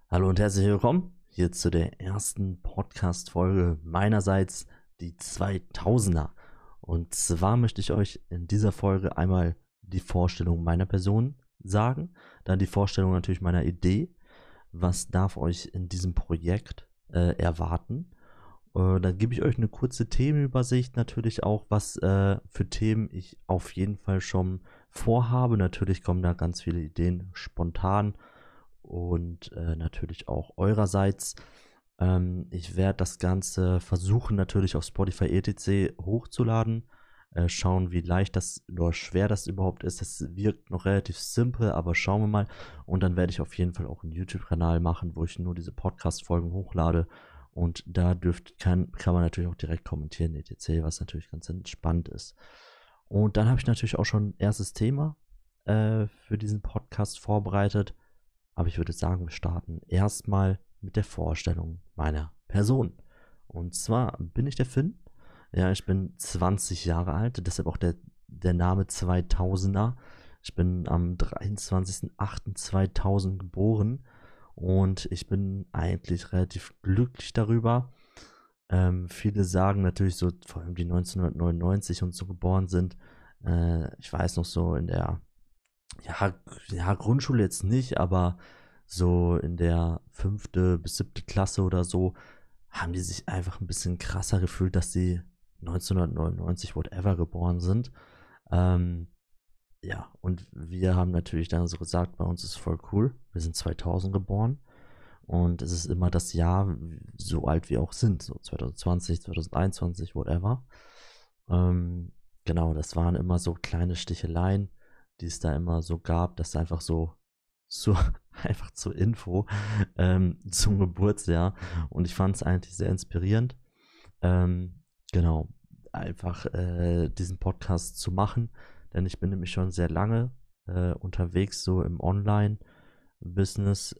Hallo und herzlich willkommen hier zu der ersten Podcast-Folge meinerseits, die 2000er. Und zwar möchte ich euch in dieser Folge einmal die Vorstellung meiner Person sagen, dann die Vorstellung natürlich meiner Idee, was darf euch in diesem Projekt erwarten. Dann gebe ich euch eine kurze Themenübersicht, natürlich auch, was für Themen ich auf jeden Fall schon vorhabe. Natürlich kommen da ganz viele Ideen spontan und natürlich auch eurerseits. Ich werde das Ganze versuchen, natürlich auf Spotify etc. hochzuladen. Schauen, wie leicht das oder schwer das überhaupt ist. Es wirkt noch relativ simpel, aber schauen wir mal. Und dann werde ich auf jeden Fall auch einen YouTube-Kanal machen, wo ich nur diese Podcast-Folgen hochlade. Und da kann man natürlich auch direkt kommentieren, etc., was natürlich ganz entspannt ist. Und dann habe ich natürlich auch schon ein erstes Thema für diesen Podcast vorbereitet. Aber ich würde sagen, wir starten erstmal mit der Vorstellung meiner Person. Und zwar bin ich der Finn. Ja, ich bin 20 Jahre alt, deshalb auch der Name 2000er. Ich bin am 23.08.2000 geboren und ich bin eigentlich relativ glücklich darüber. Viele sagen natürlich so, vor allem die 1999 und so geboren sind, ich weiß noch so in der Grundschule jetzt nicht, aber so in der 5. bis 7. Klasse oder so haben die sich einfach ein bisschen krasser gefühlt, dass sie 1999 whatever geboren sind. Ähm, ja, und wir haben natürlich dann so gesagt, bei uns ist voll cool. Wir sind 2000 geboren und es ist immer das Jahr, so alt wir auch sind, so 2020, 2021, whatever. Ähm, genau, das waren immer so kleine Sticheleien, die es da immer so gab, dass einfach so einfach zur Info zum Geburtsjahr. Und ich fand es eigentlich sehr inspirierend. Genau, einfach diesen Podcast zu machen, denn ich bin nämlich schon sehr lange unterwegs, so im Online-Business.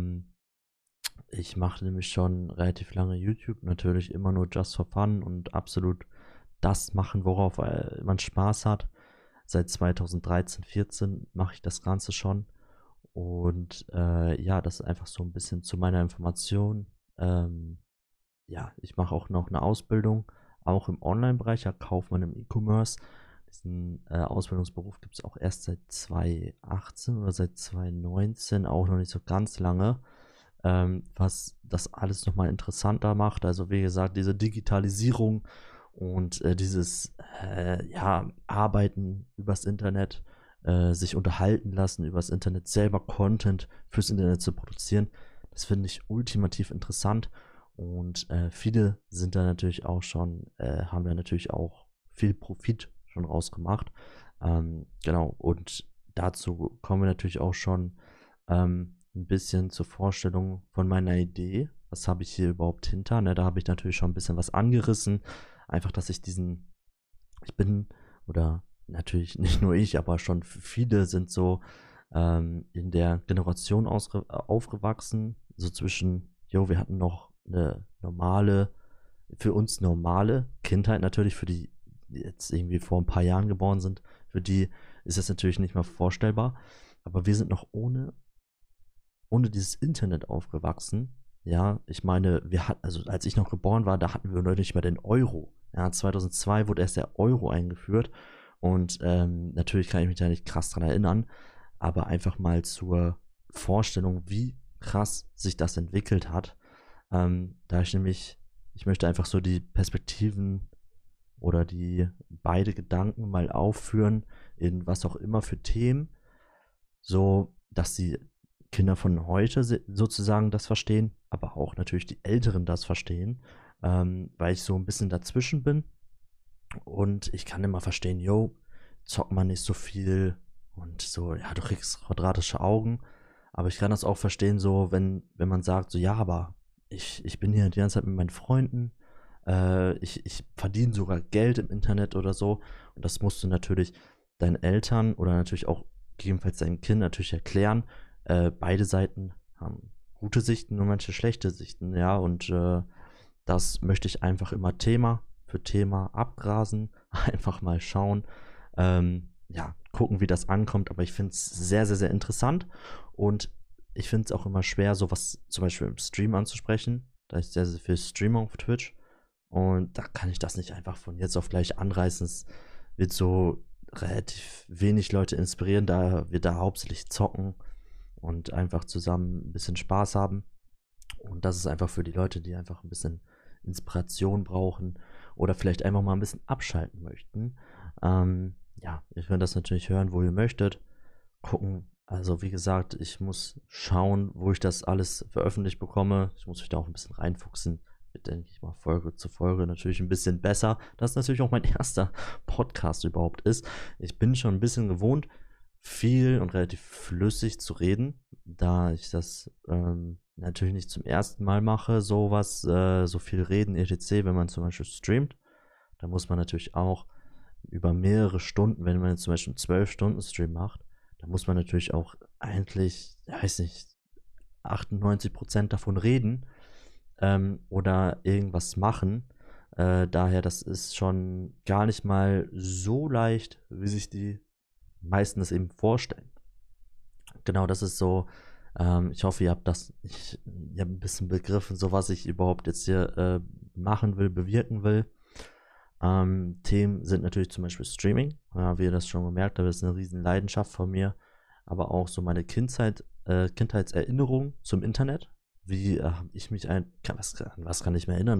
Ich mache nämlich schon relativ lange YouTube, natürlich immer nur just for fun und absolut das machen, worauf man Spaß hat. Seit 2013, 14 mache ich das Ganze schon. Und ja, das ist einfach so ein bisschen zu meiner Information. Ja, ich mache auch noch eine Ausbildung, auch im Online-Bereich, ja, Kaufmann im E-Commerce. Diesen Ausbildungsberuf gibt es auch erst seit 2018 oder seit 2019, auch noch nicht so ganz lange, was das alles nochmal interessanter macht. Also wie gesagt, diese Digitalisierung und dieses ja, Arbeiten übers Internet, sich unterhalten lassen übers Internet, selber Content fürs Internet zu produzieren, das finde ich ultimativ interessant. Und viele sind da natürlich auch schon, haben da natürlich auch viel Profit schon rausgemacht. Genau, und dazu kommen wir natürlich auch schon ein bisschen zur Vorstellung von meiner Idee. Was habe ich hier überhaupt hinter? Ne, da habe ich natürlich schon ein bisschen was angerissen. Einfach, dass ich bin, oder natürlich nicht nur ich, aber schon viele sind so in der Generation aufgewachsen, so zwischen, jo, wir hatten noch eine normale, für uns normale Kindheit natürlich, für die jetzt irgendwie vor ein paar Jahren geboren sind, für die ist das natürlich nicht mehr vorstellbar. Aber wir sind noch ohne dieses Internet aufgewachsen. Ja, ich meine, also als ich noch geboren war, da hatten wir noch nicht mal den Euro. Ja, 2002 wurde erst der Euro eingeführt und natürlich kann ich mich da nicht krass dran erinnern, aber einfach mal zur Vorstellung, wie krass sich das entwickelt hat. Da ich möchte einfach so die Perspektiven oder die beide Gedanken mal aufführen in was auch immer für Themen, so dass die Kinder von heute sozusagen das verstehen, aber auch natürlich die Älteren das verstehen, weil ich so ein bisschen dazwischen bin und ich kann immer verstehen, yo, zockt man nicht so viel und so, ja, du kriegst quadratische Augen, aber ich kann das auch verstehen, so, wenn man sagt, so, ja, aber ich bin hier die ganze Zeit mit meinen Freunden, ich verdiene sogar Geld im Internet oder so und das musst du natürlich deinen Eltern oder natürlich auch gegebenenfalls deinem Kind natürlich erklären. Beide Seiten haben gute Sichten und manche schlechte Sichten, ja, und das möchte ich einfach immer Thema für Thema abgrasen, einfach mal schauen, ja, gucken, wie das ankommt, aber ich finde es sehr, sehr, sehr interessant und ich finde es auch immer schwer, sowas zum Beispiel im Stream anzusprechen. Da ich sehr, sehr viel streame auf Twitch. Und da kann ich das nicht einfach von jetzt auf gleich anreißen. Es wird so relativ wenig Leute inspirieren, da wir da hauptsächlich zocken und einfach zusammen ein bisschen Spaß haben. Und das ist einfach für die Leute, die einfach ein bisschen Inspiration brauchen oder vielleicht einfach mal ein bisschen abschalten möchten. Ja, ihr könnt das natürlich hören, wo ihr möchtet. Gucken. Also wie gesagt, ich muss schauen, wo ich das alles veröffentlicht bekomme. Ich muss mich da auch ein bisschen reinfuchsen. Wird, denke ich mal, Folge zu Folge natürlich ein bisschen besser. Das ist natürlich auch mein erster Podcast überhaupt ist. Ich bin schon ein bisschen gewohnt, viel und relativ flüssig zu reden, da ich das natürlich nicht zum ersten Mal mache, sowas, so viel reden, etc., wenn man zum Beispiel streamt. Da muss man natürlich auch über mehrere Stunden, wenn man jetzt zum Beispiel einen 12-Stunden-Stream macht, da muss man natürlich auch eigentlich, weiß nicht, 98% davon reden oder irgendwas machen. Daher, das ist schon gar nicht mal so leicht, wie sich die meisten das eben vorstellen. Genau, das ist so. Ich hoffe, ihr habt ihr habt ein bisschen begriffen, so was ich überhaupt jetzt hier machen will, bewirken will. Themen sind natürlich zum Beispiel Streaming. Ja, wie ihr das schon gemerkt habt, das ist eine riesen Leidenschaft von mir. Aber auch so meine Kindheitserinnerung zum Internet. Wie habe ich mich was kann ich mir erinnern?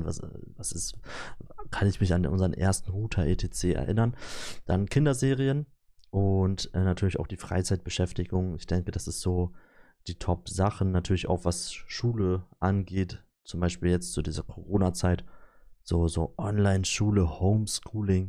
Kann ich mich an unseren ersten Router etc. erinnern? Dann Kinderserien und natürlich auch die Freizeitbeschäftigung. Ich denke, das ist so die Top-Sachen. Natürlich auch, was Schule angeht. Zum Beispiel jetzt zu dieser Corona-Zeit. So Online-Schule, Homeschooling,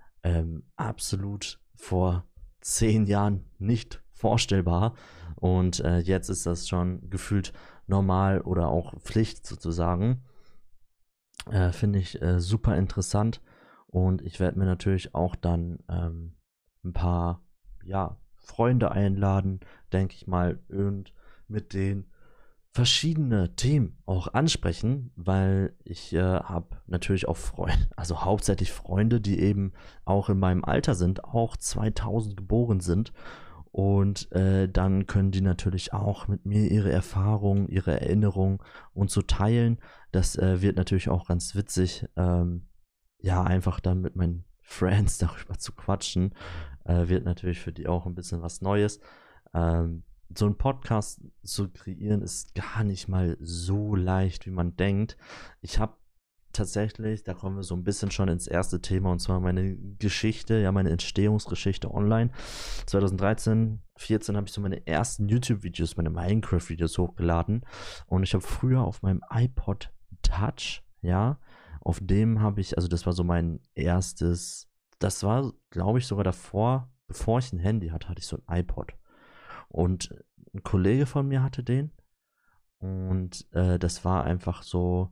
absolut vor 10 Jahren nicht vorstellbar. Und jetzt ist das schon gefühlt normal oder auch Pflicht sozusagen. Finde ich super interessant. Und ich werde mir natürlich auch dann ein paar Freunde einladen, denke ich mal, und mit denen verschiedene Themen auch ansprechen, weil ich habe natürlich auch Freunde, also hauptsächlich Freunde, die eben auch in meinem Alter sind, auch 2000 geboren sind. Und dann können die natürlich auch mit mir ihre Erfahrungen, ihre Erinnerungen und so teilen. Das wird natürlich auch ganz witzig, einfach dann mit meinen Friends darüber zu quatschen. Wird natürlich für die auch ein bisschen was Neues. So einen Podcast zu kreieren ist gar nicht mal so leicht, wie man denkt. Ich habe tatsächlich, da kommen wir so ein bisschen schon ins erste Thema, und zwar meine Geschichte, ja, meine Entstehungsgeschichte online. 2013, 14 habe ich so meine ersten YouTube-Videos, meine Minecraft-Videos hochgeladen, und ich habe früher auf meinem iPod Touch, ja, auf dem habe ich, also das war so mein erstes, das war, glaube ich, sogar davor, bevor ich ein Handy hatte, hatte ich so ein iPod. Und ein Kollege von mir hatte den. Und das war einfach so,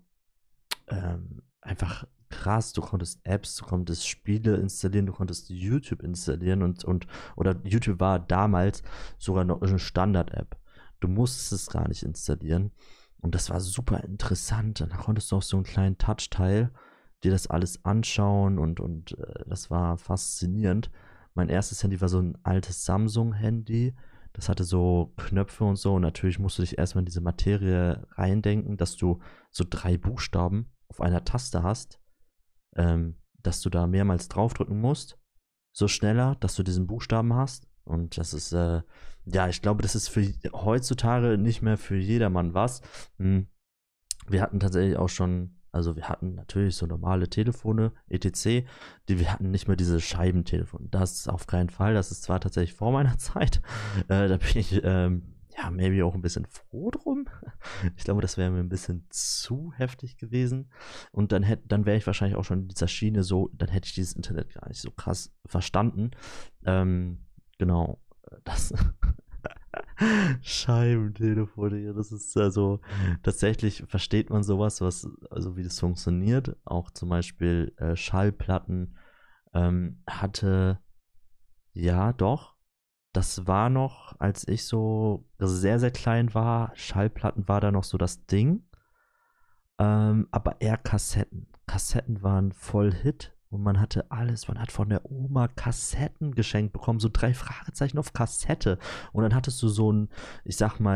einfach krass. Du konntest Apps, du konntest Spiele installieren, du konntest YouTube installieren oder YouTube war damals sogar noch eine Standard-App. Du musstest es gar nicht installieren. Und das war super interessant. Dann konntest du auch so einen kleinen Touch-Teil dir das alles anschauen und das war faszinierend. Mein erstes Handy war so ein altes Samsung-Handy. Das hatte so Knöpfe und so. Und natürlich musst du dich erstmal in diese Materie reindenken, dass du so 3 Buchstaben auf einer Taste hast, dass du da mehrmals draufdrücken musst. So schneller, dass du diesen Buchstaben hast. Und das ist, ich glaube, das ist für heutzutage nicht mehr für jedermann was. Wir hatten tatsächlich auch schon, also wir hatten natürlich so normale Telefone, etc., wir hatten nicht mehr diese Scheibentelefone. Das auf keinen Fall, das ist zwar tatsächlich vor meiner Zeit, da bin ich, maybe auch ein bisschen froh drum. Ich glaube, das wäre mir ein bisschen zu heftig gewesen. Und dann wäre ich wahrscheinlich auch schon in dieser Schiene so, dann hätte ich dieses Internet gar nicht so krass verstanden. Genau, das Scheibentelefone, das ist also, tatsächlich versteht man sowas, also wie das funktioniert. Auch zum Beispiel Schallplatten hatte, ja doch, das war noch, als ich so sehr, sehr klein war, Schallplatten war da noch so das Ding. Aber eher Kassetten. Kassetten waren voll Hit und man hatte alles. Man hat von der Oma Kassetten geschenkt bekommen, so 3 Fragezeichen auf Kassette. Und dann hattest du so ein, ich sag mal,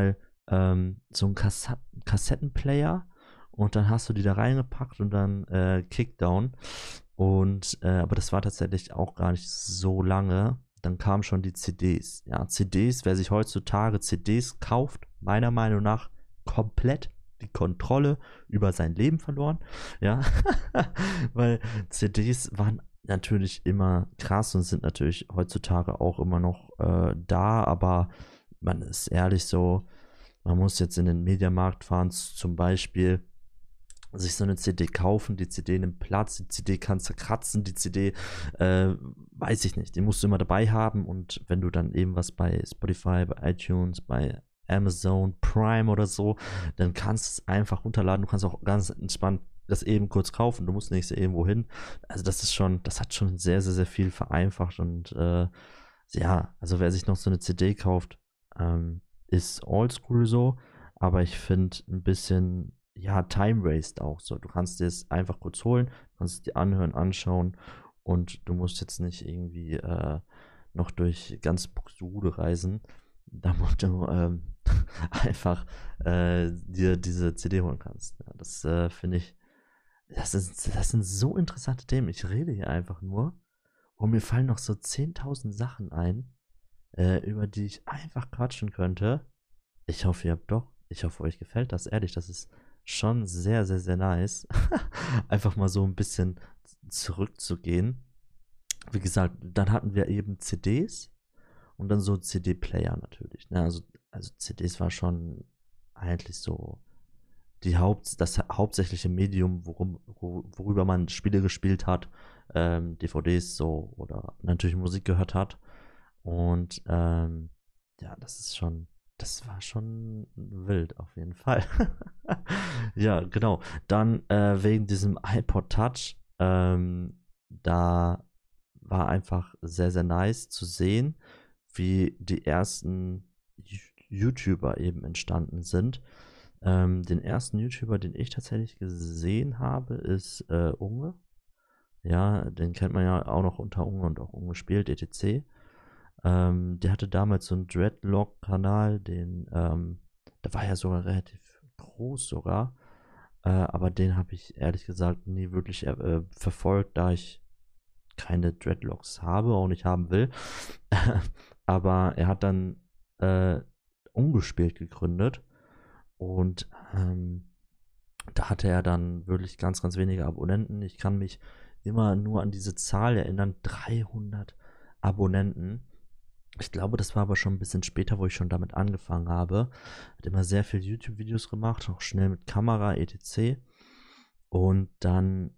so einen Kassettenplayer und dann hast du die da reingepackt und dann Kickdown. Und aber das war tatsächlich auch gar nicht so lange. Dann kamen schon die CDs. Ja, CDs, wer sich heutzutage CDs kauft, meiner Meinung nach komplett die Kontrolle über sein Leben verloren. Ja, weil CDs waren natürlich immer krass und sind natürlich heutzutage auch immer noch da, aber man ist ehrlich so, man muss jetzt in den Mediamarkt fahren, zum Beispiel sich so eine CD kaufen, die CD nimmt Platz, die CD kann zerkratzen, die CD, weiß ich nicht, die musst du immer dabei haben und wenn du dann eben was bei Spotify, bei iTunes, bei Amazon Prime oder so, dann kannst du es einfach runterladen, du kannst auch ganz entspannt das eben kurz kaufen, du musst nicht so irgendwo hin. Also das ist schon, das hat schon sehr, sehr, sehr viel vereinfacht und ja, also wer sich noch so eine CD kauft, ist oldschool so, aber ich finde ein bisschen, ja, Time Waste auch so. Du kannst dir es einfach kurz holen, kannst es dir anhören, anschauen und du musst jetzt nicht irgendwie noch durch ganz Buxtehude reisen, damit du einfach dir diese CD holen kannst. Ja, das finde ich, das sind so interessante Themen. Ich rede hier einfach nur und mir fallen noch so 10.000 Sachen ein, über die ich einfach quatschen könnte. Ich hoffe, ihr habt doch. Ich hoffe, euch gefällt das. Ehrlich, das ist schon sehr, sehr, sehr nice. Einfach mal so ein bisschen zurückzugehen. Wie gesagt, dann hatten wir eben CDs und dann so CD-Player natürlich. Ne? Also CDs war schon eigentlich so das hauptsächliche Medium, worüber man Spiele gespielt hat, DVDs so oder natürlich Musik gehört hat. Und ja, das war schon wild auf jeden Fall. Ja, genau. Dann wegen diesem iPod Touch, da war einfach sehr, sehr nice zu sehen, wie die ersten YouTuber eben entstanden sind. Den ersten YouTuber, den ich tatsächlich gesehen habe, ist Unge. Ja, den kennt man ja auch noch unter Unge und auch Unge spielt, etc. Der hatte damals so einen Dreadlock-Kanal, der war ja sogar relativ groß sogar, aber den habe ich ehrlich gesagt nie wirklich verfolgt, da ich keine Dreadlocks habe, auch nicht haben will. Aber er hat dann Ungespielt gegründet und da hatte er dann wirklich ganz, ganz wenige Abonnenten. Ich kann mich immer nur an diese Zahl erinnern, 300 Abonnenten. Ich glaube, das war aber schon ein bisschen später, wo ich schon damit angefangen habe. Hat immer sehr viel YouTube-Videos gemacht, auch schnell mit Kamera, etc. Und dann,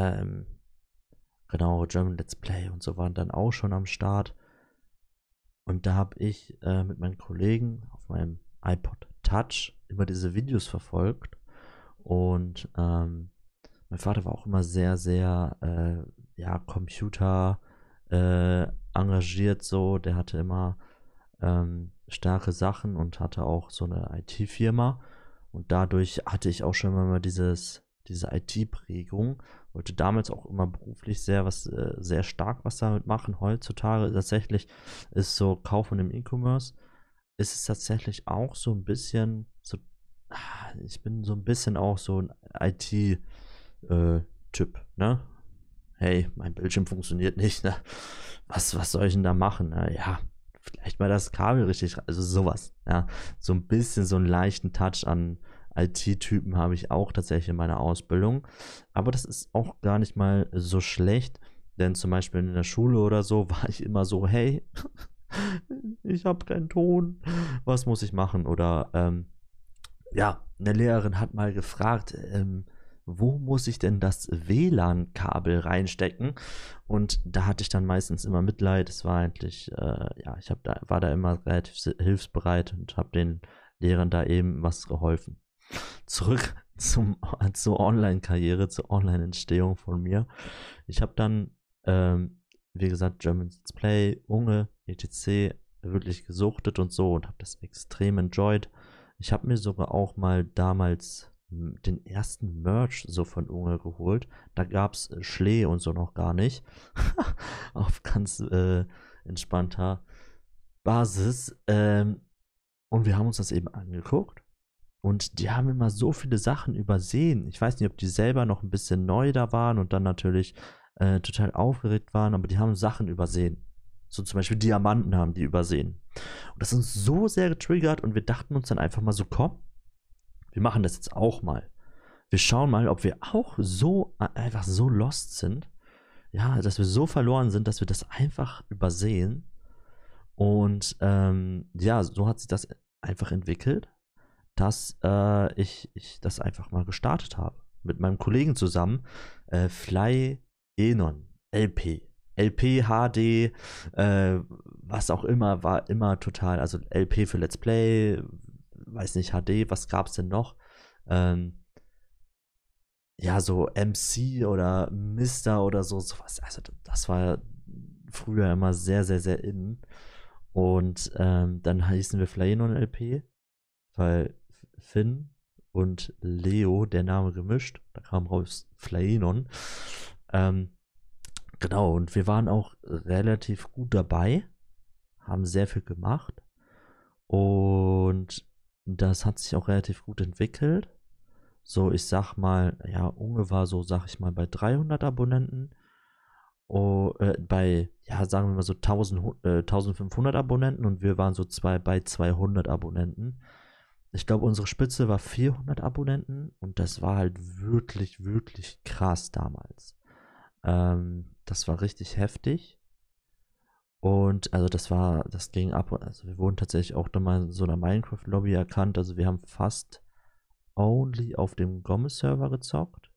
genau, German Let's Play und so waren dann auch schon am Start. Und da habe ich mit meinen Kollegen auf meinem iPod Touch immer diese Videos verfolgt. Und mein Vater war auch immer sehr, sehr, ja, Computer engagiert so. Der hatte immer starke Sachen und hatte auch so eine IT-Firma. Und dadurch hatte ich auch schon mal diese IT-Prägung. Wollte damals auch immer beruflich sehr stark was damit machen. Heutzutage tatsächlich ist so Kauf und im E-Commerce ist es tatsächlich auch so ein bisschen so, ich bin so ein bisschen auch so ein IT-Typ, ne? Hey, mein Bildschirm funktioniert nicht, ne? Was soll ich denn da machen? Ne? Ja, vielleicht mal das Kabel richtig, also sowas, ja. So ein bisschen so einen leichten Touch an IT-Typen habe ich auch tatsächlich in meiner Ausbildung. Aber das ist auch gar nicht mal so schlecht, denn zum Beispiel in der Schule oder so war ich immer so, hey, ich habe keinen Ton, was muss ich machen? Oder ja, eine Lehrerin hat mal gefragt, wo muss ich denn das WLAN-Kabel reinstecken? Und da hatte ich dann meistens immer Mitleid. Es war eigentlich, ja, war da immer relativ hilfsbereit und habe den Lehrern da eben was geholfen. Zurück zur Online-Karriere, zur Online-Entstehung von mir. Ich habe dann, wie gesagt, German Let's Play, Unge, etc. wirklich gesuchtet und so und habe das extrem enjoyed. Ich habe mir sogar auch mal damals den ersten Merch so von Unge geholt. Da gab es Schlee und so noch gar nicht. Auf ganz entspannter Basis. Und wir haben uns das eben angeguckt. Und die haben immer so viele Sachen übersehen. Ich weiß nicht, ob die selber noch ein bisschen neu da waren und dann natürlich total aufgeregt waren, aber die haben Sachen übersehen. So zum Beispiel Diamanten haben die übersehen. Und das hat uns so sehr getriggert und wir dachten uns dann einfach mal so, komm, wir machen das jetzt auch mal. Wir schauen mal, ob wir auch so einfach so lost sind, ja, dass wir so verloren sind, dass wir das einfach übersehen. Und ja, so hat sich das einfach entwickelt, dass ich das einfach mal gestartet habe. Mit meinem Kollegen zusammen. Fly Enon, LP. LP, HD, was auch immer, war immer total, also LP für Let's Play, weiß nicht, HD, was gab's denn noch? Ja, so MC oder Mister oder so, sowas. Also das war früher immer sehr, sehr, sehr in. Und dann hießen wir Flaenon LP, weil Finn und Leo, der Name gemischt, da kam raus Flaenon. Genau, und wir waren auch relativ gut dabei, haben sehr viel gemacht und das hat sich auch relativ gut entwickelt. So, ich sag mal, ja, Unge war so, sag ich mal, bei 300 Abonnenten. Bei, ja, sagen wir mal so 1500 Abonnenten und wir waren so bei 200 Abonnenten. Ich glaube, unsere Spitze war 400 Abonnenten und das war halt wirklich, wirklich krass damals. Das war richtig heftig. Und also das ging ab. Also wir wurden tatsächlich auch dann mal in so einer Minecraft-Lobby erkannt. Also wir haben fast only auf dem Gomme-Server gezockt.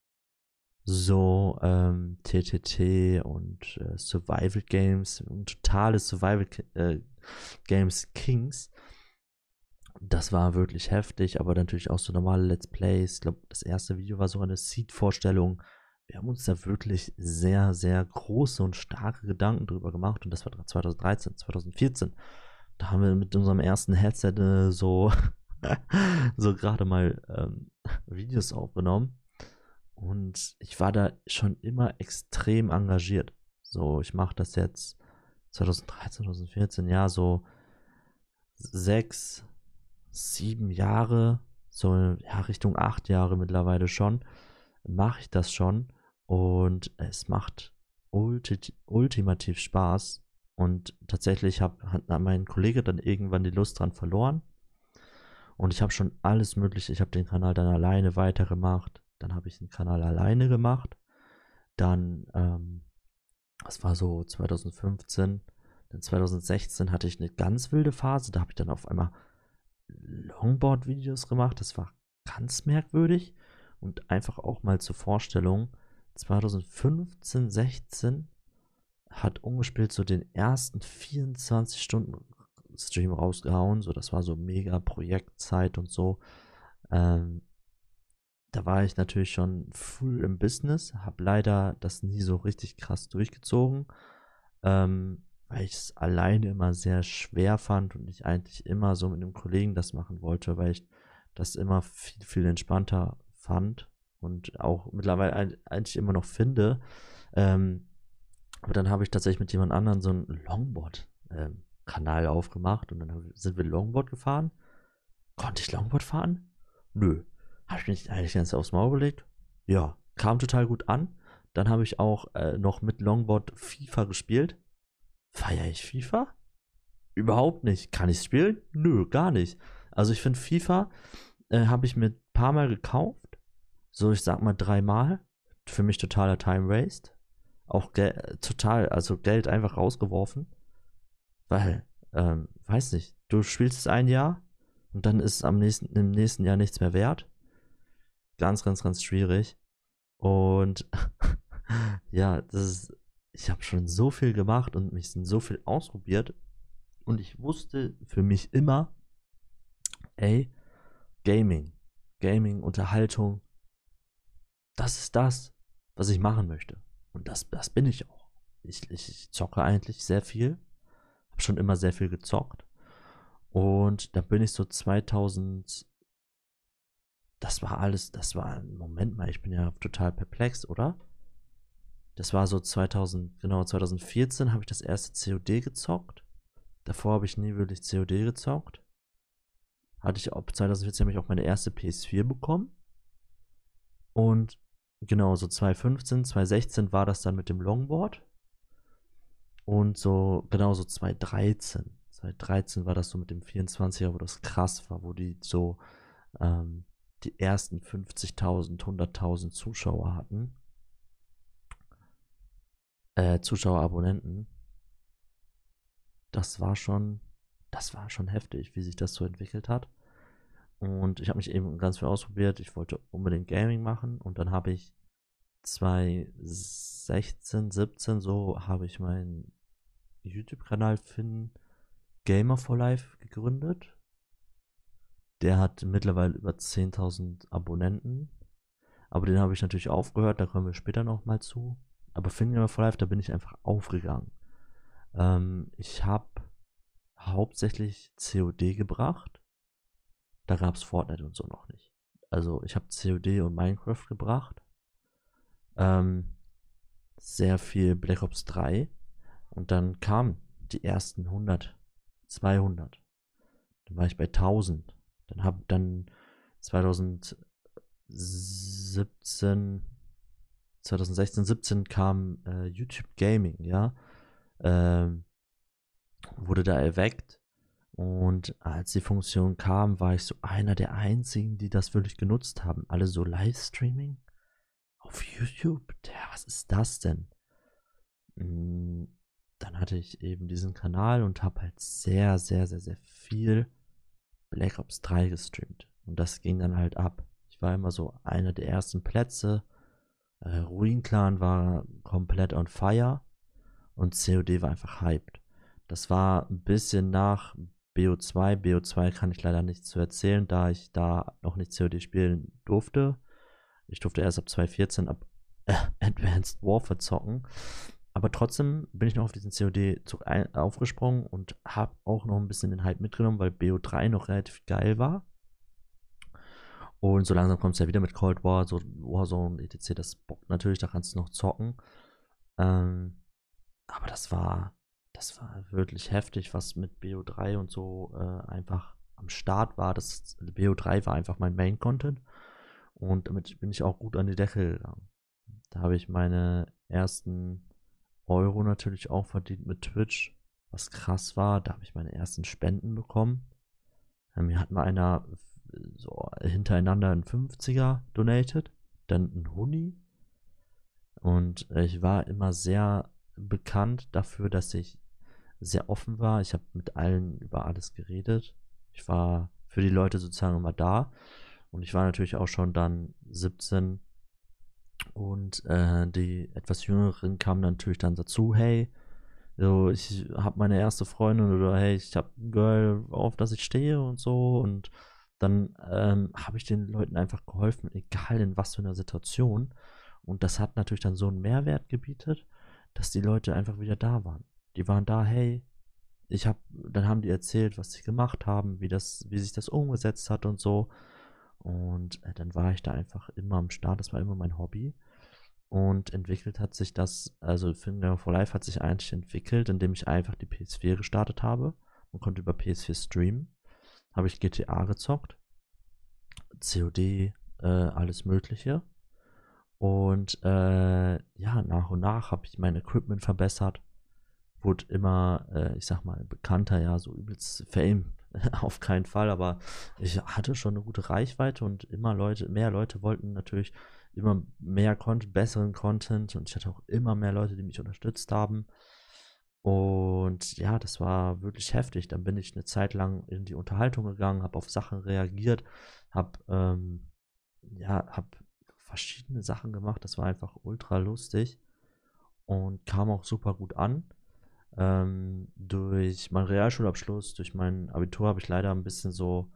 So TTT und Survival Games und totale Survival Games Kings. Das war wirklich heftig, aber natürlich auch so normale Let's Plays. Ich glaube, das erste Video war so eine Seed-Vorstellung. Wir haben uns da wirklich sehr, sehr große und starke Gedanken drüber gemacht und das war 2013, 2014. Da haben wir mit unserem ersten Headset so, so gerade mal Videos aufgenommen und ich war da schon immer extrem engagiert. So, ich mache das jetzt 2013, 2014, ja, so 6, 7 Jahre, so ja, Richtung 8 Jahre mittlerweile schon, mache ich das schon und es macht ultimativ Spaß. Und tatsächlich hat mein Kollege dann irgendwann die Lust dran verloren. Und ich habe schon alles Mögliche. Ich habe den Kanal dann alleine weitergemacht. Dann habe ich den Kanal alleine gemacht. Dann, das war so 2015. Dann 2016 hatte ich eine ganz wilde Phase. Da habe ich dann auf einmal Longboard-Videos gemacht. Das war ganz merkwürdig. Und einfach auch mal zur Vorstellung, 2015, 16 hat ungespielt so den ersten 24 Stunden Stream rausgehauen. So, das war so mega Projektzeit und so. Da war ich natürlich schon früh im Business, habe leider das nie so richtig krass durchgezogen, weil ich es alleine immer sehr schwer fand und ich eigentlich immer so mit einem Kollegen das machen wollte, weil ich das immer viel, viel entspannter fand und auch mittlerweile eigentlich immer noch finde. Aber dann habe ich tatsächlich mit jemand anderem so einen Longboard-Kanal aufgemacht und dann sind wir Longboard gefahren. Konnte ich Longboard fahren? Nö. Habe ich mich eigentlich ganz aufs Maul gelegt? Ja, kam total gut an. Dann habe ich auch noch mit Longboard FIFA gespielt. Feiere ich FIFA? Überhaupt nicht. Kann ich spielen? Nö, gar nicht. Also ich finde FIFA habe ich mir ein paar Mal gekauft. So, ich sag mal 3 Mal. Für mich totaler Time Waste. Auch total, also Geld einfach rausgeworfen. Weil, weiß nicht, du spielst es ein Jahr und dann ist es im nächsten Jahr nichts mehr wert. Ganz, ganz, ganz schwierig. Und ja, ich habe schon so viel gemacht und mich so viel ausprobiert. Und ich wusste für mich immer, ey, Gaming, Unterhaltung, das ist das, was ich machen möchte. Und das bin ich auch. Ich zocke eigentlich sehr viel. Habe schon immer sehr viel gezockt. Und da bin ich so 2000. Das war, Moment mal, ich bin ja total perplex, oder? Das war so 2014 habe ich das erste COD gezockt. Davor habe ich nie wirklich COD gezockt. hatte ich ab 2014 habe ich auch meine erste PS4 bekommen. Und genau, so 2015, 2016 war das dann mit dem Longboard. Und so, genau so 2013. 2013 war das so mit dem 24er, wo das krass war, wo die so ähm, die ersten 50.000, 100.000 Zuschauer hatten. Zuschauerabonnenten. Das war schon, das war schon heftig, wie sich das so entwickelt hat. Und ich habe mich eben ganz viel ausprobiert. Ich wollte unbedingt Gaming machen und dann habe ich 2016, 17 so habe ich meinen YouTube-Kanal Finn Gamer for Life gegründet. Der hat mittlerweile über 10.000 Abonnenten. Aber den habe ich natürlich aufgehört, da kommen wir später nochmal zu. Aber Finn Gamer for Life, da bin ich einfach aufgegangen. Ich habe hauptsächlich COD gebracht. Da gab es Fortnite und so noch nicht. Also ich habe COD und Minecraft gebracht. Ähm, sehr viel Black Ops 3. Und dann kamen die ersten 100, 200. Dann war ich bei 1000. Dann 2017, 2016, 17 kam YouTube Gaming, ja. Ähm, wurde da erweckt. Und als die Funktion kam, war ich so einer der einzigen, die das wirklich genutzt haben. Alle so Livestreaming auf YouTube. Was ist das denn? Dann hatte ich eben diesen Kanal und habe halt sehr, sehr, sehr, sehr viel Black Ops 3 gestreamt. Und das ging dann halt ab. Ich war immer so einer der ersten Plätze. Ruin Clan war komplett on fire und COD war einfach hyped. Das war ein bisschen nach BO2. BO2 kann ich leider nichts zu erzählen, da ich da noch nicht COD spielen durfte. Ich durfte erst ab 2014 Advanced Warfare zocken. Aber trotzdem bin ich noch auf diesen COD-Zug aufgesprungen und habe auch noch ein bisschen den Hype mitgenommen, weil BO3 noch relativ geil war. Und so langsam kommt es ja wieder mit Cold War, so Warzone, etc. Das bockt natürlich, da kannst du noch zocken. Aber das war wirklich heftig, was mit BO3 und so einfach am Start war. Das BO3 war einfach mein Main-Content. Und damit bin ich auch gut an die Decke gegangen. Da habe ich meine ersten Euro natürlich auch verdient mit Twitch, was krass war. Da habe ich meine ersten Spenden bekommen. Mir hat mal einer so hintereinander einen 50er donated, dann ein Huni. Und ich war immer sehr bekannt dafür, dass ich sehr offen war. Ich habe mit allen über alles geredet. Ich war für die Leute sozusagen immer da. Und ich war natürlich auch schon dann 17 und die etwas Jüngeren kamen natürlich dann dazu, hey, so, ich habe meine erste Freundin oder hey, ich habe ein Girl, auf das ich stehe und so. Und dann habe ich den Leuten einfach geholfen, egal in was für einer Situation. Und das hat natürlich dann so einen Mehrwert gebietet, dass die Leute einfach wieder da waren. Die waren da, hey, dann haben die erzählt, was sie gemacht haben, wie sich das umgesetzt hat und so. Und dann war ich da einfach immer am Start, das war immer mein Hobby. Und entwickelt hat sich das, also Finger for Life hat sich eigentlich entwickelt, indem ich einfach die PS4 gestartet habe und konnte über PS4 streamen. Habe ich GTA gezockt, COD, alles Mögliche. Und ja, nach und nach habe ich mein Equipment verbessert, wurde immer, ich sag mal, bekannter, ja, so übelst Fame auf keinen Fall, aber ich hatte schon eine gute Reichweite und mehr Leute wollten natürlich immer mehr Content, besseren Content und ich hatte auch immer mehr Leute, die mich unterstützt haben. Und ja, das war wirklich heftig. Dann bin ich eine Zeit lang in die Unterhaltung gegangen, habe auf Sachen reagiert, habe verschiedene Sachen gemacht. Das war einfach ultra lustig und kam auch super gut an. Durch meinen Realschulabschluss, durch mein Abitur habe ich leider ein bisschen so,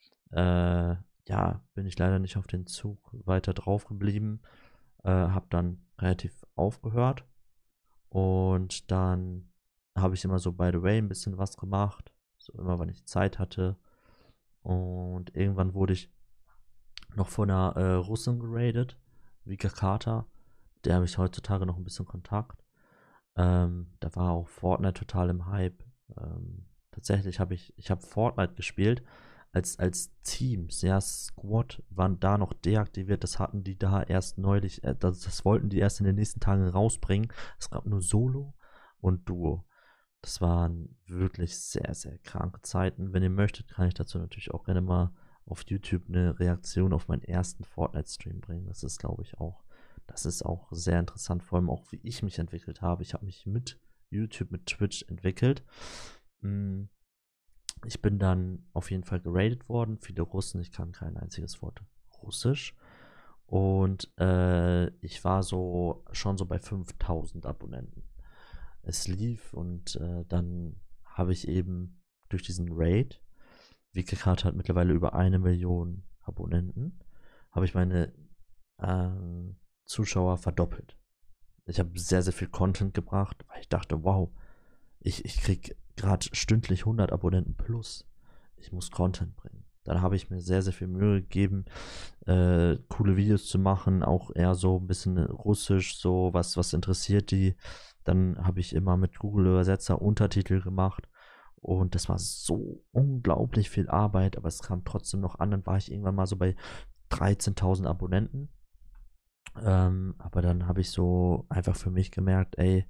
bin ich leider nicht auf den Zug weiter drauf geblieben. Habe dann relativ aufgehört und dann habe ich immer so by the way ein bisschen was gemacht, so immer, wenn ich Zeit hatte. Und irgendwann wurde ich noch von einer Russin geradet, Vika Carter. Der habe ich heutzutage noch ein bisschen Kontakt. Da war auch Fortnite total im Hype. Tatsächlich habe ich habe Fortnite gespielt, als Teams, ja, Squad waren da noch deaktiviert, das hatten die da erst neulich, das wollten die erst in den nächsten Tagen rausbringen. Es gab nur Solo und Duo. Das waren wirklich sehr, sehr kranke Zeiten. Wenn ihr möchtet, kann ich dazu natürlich auch gerne mal auf YouTube eine Reaktion auf meinen ersten Fortnite-Stream bringen. Das ist auch sehr interessant, vor allem auch, wie ich mich entwickelt habe. Ich habe mich mit YouTube, mit Twitch entwickelt. Ich bin dann auf jeden Fall geradet worden. Viele Russen, ich kann kein einziges Wort Russisch. Und ich war schon so bei 5000 Abonnenten. Es lief und dann habe ich eben durch diesen Raid, Wikikat hat mittlerweile über 1 Million Abonnenten, habe ich meine Zuschauer verdoppelt. Ich habe sehr, sehr viel Content gebracht, weil ich dachte, wow, ich kriege gerade stündlich 100 Abonnenten plus. Ich muss Content bringen. Dann habe ich mir sehr, sehr viel Mühe gegeben, coole Videos zu machen, auch eher so ein bisschen Russisch, so was interessiert die. Dann habe ich immer mit Google Übersetzer Untertitel gemacht und das war so unglaublich viel Arbeit, aber es kam trotzdem noch an. Dann war ich irgendwann mal so bei 13.000 Abonnenten. Aber dann habe ich so einfach für mich gemerkt, ey,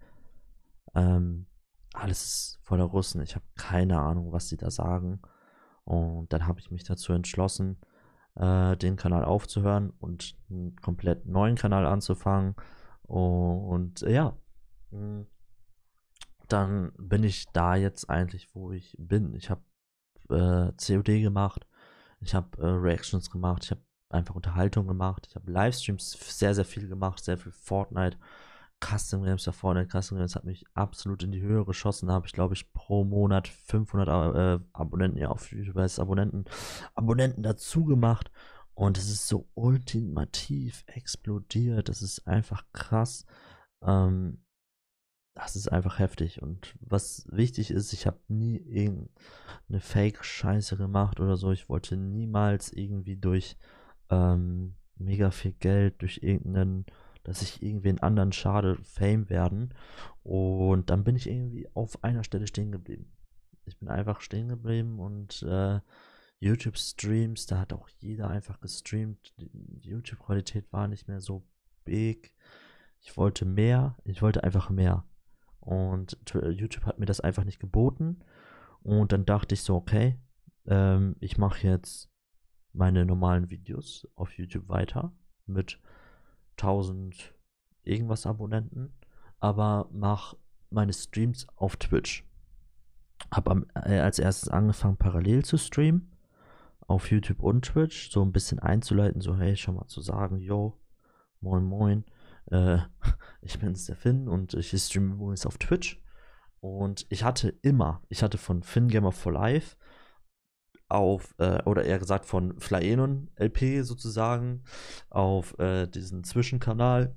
alles ist voller Russen. Ich habe keine Ahnung, was sie da sagen. Und dann habe ich mich dazu entschlossen, den Kanal aufzuhören und einen komplett neuen Kanal anzufangen. Und ja, dann bin ich da jetzt eigentlich, wo ich bin. Ich habe COD gemacht, ich habe Reactions gemacht, ich habe einfach Unterhaltung gemacht, ich habe Livestreams sehr, sehr viel gemacht, sehr viel Fortnite, Custom Games da vorne. Custom Games hat mich absolut in die Höhe geschossen. Da habe ich, glaube ich, pro Monat 500 Abonnenten, ja, auf YouTube heißt Abonnenten dazu gemacht. Und es ist so ultimativ explodiert. Das ist einfach krass. Das ist einfach heftig. Und was wichtig ist, ich habe nie irgendeine Fake-Scheiße gemacht oder so. Ich wollte niemals irgendwie durch mega viel Geld, durch dass ich irgendwen anderen schade, Fame werden. Und dann bin ich irgendwie auf einer Stelle stehen geblieben. Ich bin einfach stehen geblieben und YouTube-Streams, da hat auch jeder einfach gestreamt. Die YouTube-Qualität war nicht mehr so big. Ich wollte mehr, ich wollte einfach mehr. Und YouTube hat mir das einfach nicht geboten. Und dann dachte ich so, okay, ich mache jetzt meine normalen Videos auf YouTube weiter mit 1000 irgendwas Abonnenten, aber mach meine Streams auf Twitch. Hab als erstes angefangen, parallel zu streamen, auf YouTube und Twitch, so ein bisschen einzuleiten, so hey, schon mal zu sagen, yo, moin moin, ich bin's, der Finn, und ich streame übrigens auf Twitch. Und ich hatte von Fingamer for Life oder eher gesagt von Flaenon LP sozusagen, auf diesen Zwischenkanal,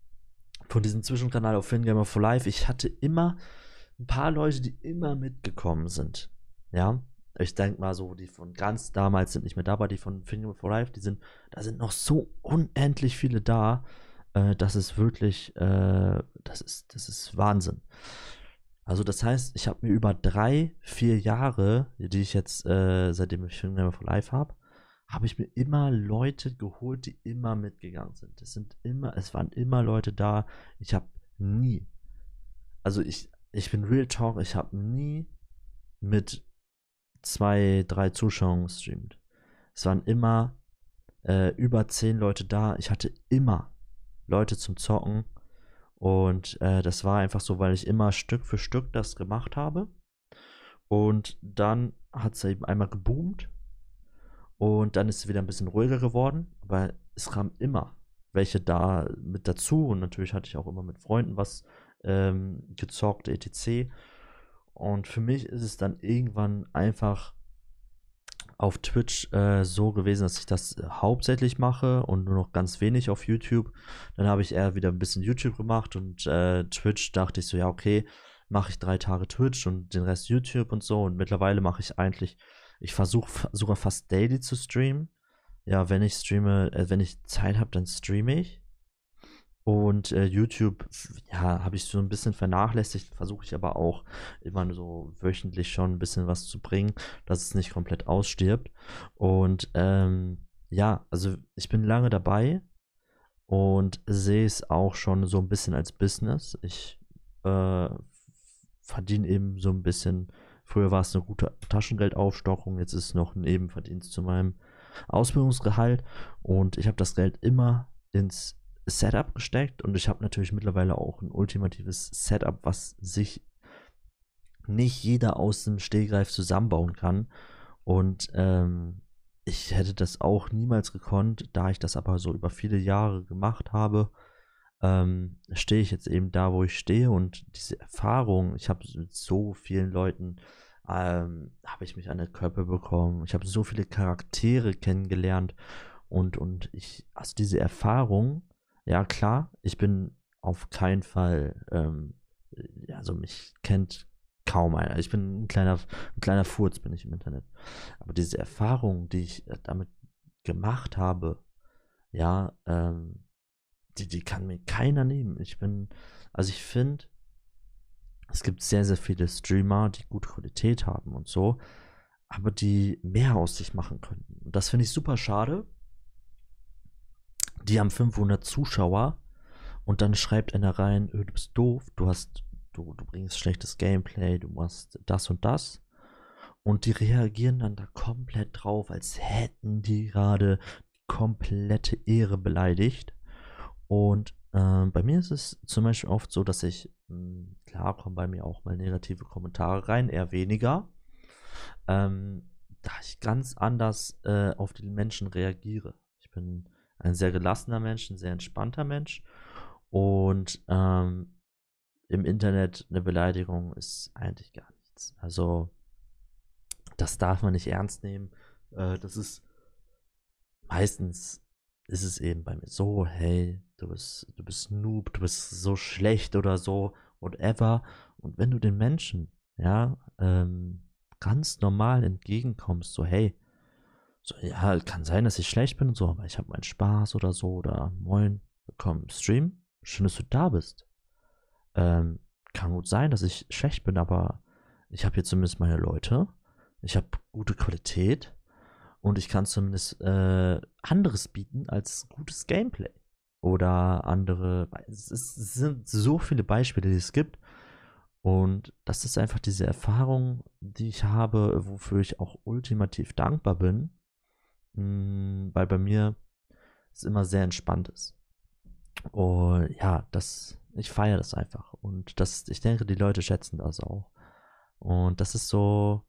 auf Fingamer for Life. Ich hatte immer ein paar Leute, die immer mitgekommen sind. Ja, ich denke mal so, die von ganz damals sind nicht mehr da, aber die von Fingamer for Life, da sind noch so unendlich viele da. Das ist wirklich, das ist Wahnsinn. Also das heißt, ich habe mir über 3-4 Jahre, die ich jetzt, seitdem ich Fingamer for Life habe ich mir immer Leute geholt, die immer mitgegangen sind. Es waren immer Leute da. Ich habe nie, also ich bin Real Talk, ich habe nie mit 2-3 Zuschauern gestreamt. Es waren immer über 10 Leute da. Ich hatte immer Leute zum Zocken. Und das war einfach so, weil ich immer Stück für Stück das gemacht habe. Und dann hat es eben einmal geboomt. Und dann ist es wieder ein bisschen ruhiger geworden. Aber es kamen immer welche da mit dazu. Und natürlich hatte ich auch immer mit Freunden was gezockt, etc. Und für mich ist es dann irgendwann einfach auf Twitch so gewesen, dass ich das hauptsächlich mache und nur noch ganz wenig auf YouTube. Dann habe ich eher wieder ein bisschen YouTube gemacht und Twitch dachte ich so, ja, okay, mache ich 3 Tage Twitch und den Rest YouTube und so. Und mittlerweile mache ich versuche sogar fast daily zu streamen. Ja, wenn ich streame, wenn ich Zeit habe, dann streame ich. Und YouTube, ja, habe ich so ein bisschen vernachlässigt, versuche ich aber auch immer so wöchentlich schon ein bisschen was zu bringen, dass es nicht komplett ausstirbt. Und ja, also ich bin lange dabei und sehe es auch schon so ein bisschen als Business. Ich verdiene eben so ein bisschen, früher war es eine gute Taschengeldaufstockung, jetzt ist es noch ein Nebenverdienst zu meinem Ausbildungsgehalt und ich habe das Geld immer ins Setup gesteckt und ich habe natürlich mittlerweile auch ein ultimatives Setup, was sich nicht jeder aus dem Stegreif zusammenbauen kann. Und ich hätte das auch niemals gekonnt, da ich das aber so über viele Jahre gemacht habe, stehe ich jetzt eben da, wo ich stehe und diese Erfahrung, ich habe mit so vielen Leuten, habe ich mich an der Köppe bekommen, ich habe so viele Charaktere kennengelernt und ich, also diese Erfahrung, ja klar, ich bin auf keinen Fall, also mich kennt kaum einer. Ich bin ein kleiner Furz bin ich im Internet. Aber diese Erfahrung, die ich damit gemacht habe, ja, die kann mir keiner nehmen. Also ich finde, es gibt sehr, sehr viele Streamer, die gute Qualität haben und so, aber die mehr aus sich machen könnten. Und das finde ich super schade. Die haben 500 Zuschauer und dann schreibt einer rein, du bist doof, du bringst schlechtes Gameplay, du machst das und das. Und die reagieren dann da komplett drauf, als hätten die gerade komplette Ehre beleidigt. Und bei mir ist es zum Beispiel oft so, dass klar kommen bei mir auch mal negative Kommentare rein, eher weniger, da ich ganz anders auf die Menschen reagiere. Ich bin ein sehr gelassener Mensch, ein sehr entspannter Mensch und im Internet eine Beleidigung ist eigentlich gar nichts. Also das darf man nicht ernst nehmen. Das ist meistens ist es eben bei mir so, hey, du bist Noob, du bist so schlecht oder so, whatever. Und wenn du den Menschen, ja, ganz normal entgegenkommst, so, hey, so, ja, kann sein, dass ich schlecht bin und so, aber ich habe meinen Spaß oder so, oder moin, willkommen im Stream, schön, dass du da bist. Ähm, kann gut sein, dass ich schlecht bin, aber ich habe hier zumindest meine Leute, ich habe gute Qualität und ich kann zumindest anderes bieten als gutes Gameplay. Oder andere. Es sind so viele Beispiele, die es gibt. Und das ist einfach diese Erfahrung, die ich habe, wofür ich auch ultimativ dankbar bin. Weil bei mir es immer sehr entspannt ist. Und ja, ich feiere das einfach. Und ich denke, die Leute schätzen das auch. Und das ist so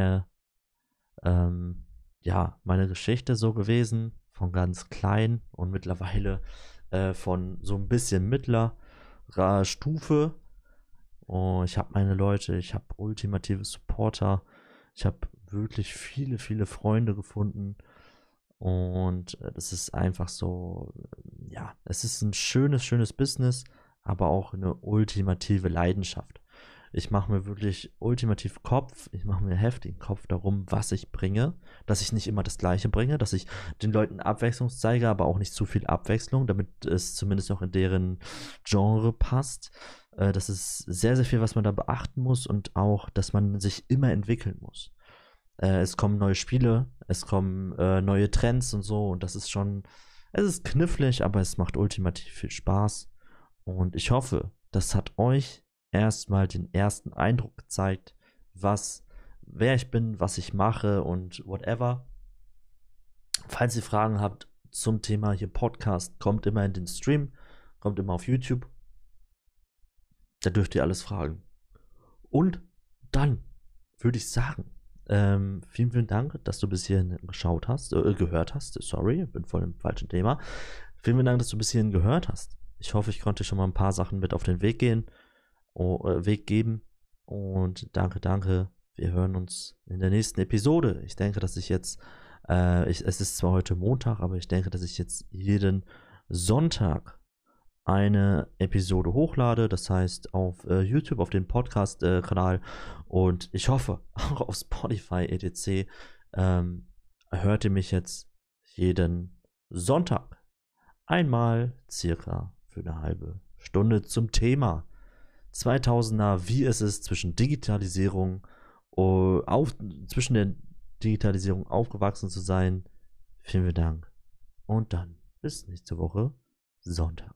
ähm, meine Geschichte so gewesen, von ganz klein und mittlerweile von so ein bisschen mittlerer Stufe. Und ich habe meine Leute, ich habe ultimative Supporter, ich habe wirklich viele, viele Freunde gefunden. Und das ist einfach so, ja, es ist ein schönes, schönes Business, aber auch eine ultimative Leidenschaft. Ich mache mir wirklich ultimativ Kopf, ich mache mir heftigen Kopf darum, was ich bringe, dass ich nicht immer das Gleiche bringe, dass ich den Leuten Abwechslung zeige, aber auch nicht zu viel Abwechslung, damit es zumindest noch in deren Genre passt. Das ist sehr, sehr viel, was man da beachten muss und auch, dass man sich immer entwickeln muss. Es kommen neue Spiele, es kommen neue Trends und so und es ist knifflig, aber es macht ultimativ viel Spaß und ich hoffe, das hat euch erstmal den ersten Eindruck gezeigt, wer ich bin, was ich mache und whatever. Falls ihr Fragen habt zum Thema hier Podcast, kommt immer in den Stream, kommt immer auf YouTube, da dürft ihr alles fragen. Und dann würde ich sagen, vielen, vielen Dank, dass du bis hierhin gehört hast. Sorry, bin voll im falschen Thema. Vielen, vielen Dank, dass du bis hierhin gehört hast. Ich hoffe, ich konnte schon mal ein paar Sachen mit auf den Weg Weg geben. Und danke, danke. Wir hören uns in der nächsten Episode. Ich denke, dass ich jetzt, es ist zwar heute Montag, aber ich denke, dass ich jetzt jeden Sonntag eine Episode hochlade, das heißt auf YouTube, auf den Podcast-Kanal und ich hoffe auch auf Spotify etc. Hört ihr mich jetzt jeden Sonntag einmal circa für eine halbe Stunde zum Thema 2000er, wie es ist zwischen zwischen der Digitalisierung aufgewachsen zu sein. Vielen Dank und dann bis nächste Woche Sonntag.